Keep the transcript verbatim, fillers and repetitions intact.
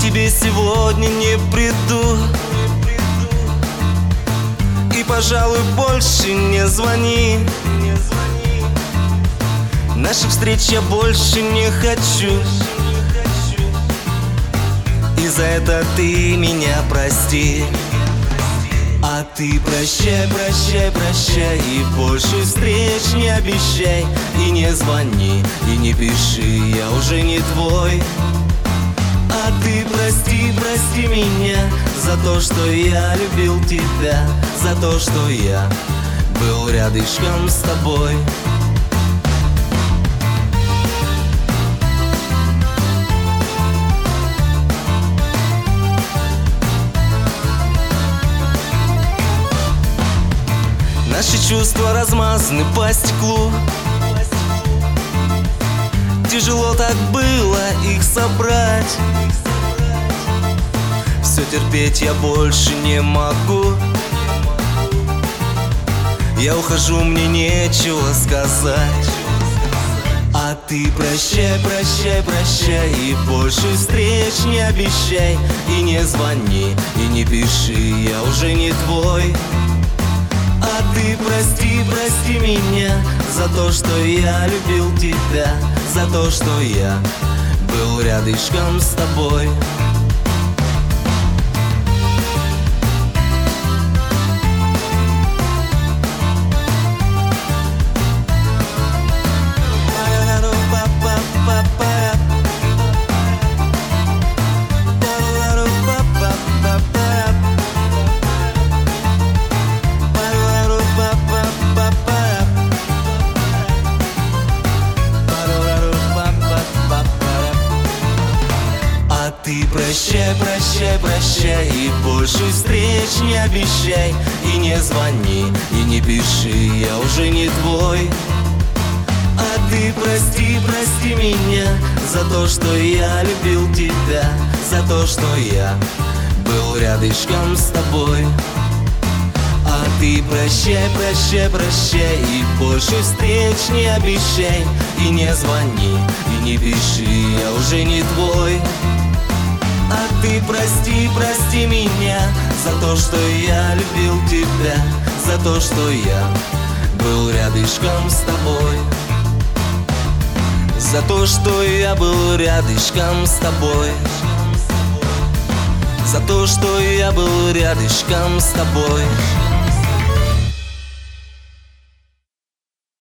тебе сегодня не приду. И, пожалуй, больше не звони. Наших встреч я больше не хочу. И за это ты меня прости. А ты прощай, прощай, прощай, и больше встреч не обещай. И не звони, и не пиши, я уже не твой. А ты прости, прости меня за то, что я любил тебя, за то, что я был рядышком с тобой. Наши чувства размазаны по стеклу. Тяжело так было их собрать. Все терпеть я больше не могу. Я ухожу, мне нечего сказать. А ты прощай, прощай, прощай, и больше встреч не обещай. И не звони, и не пиши, я уже не твой. А ты прости, прости меня за то, что я любил тебя, за то, что я был рядышком с тобой. Ты прощай, прощай, прощай, и больше встреч не обещай. И не звони, и не пиши, я уже не твой. А ты прости, прости меня за то, что я любил тебя, за то, что я был рядышком с тобой. А ты прощай, прощай, прощай, и больше встреч не обещай. И не звони, и не пиши, я уже не твой. А ты прости, прости меня за то, что я любил тебя, за то, что я был рядышком с тобой, за то, что я был рядышком с тобой, за то, что я был рядышком с тобой.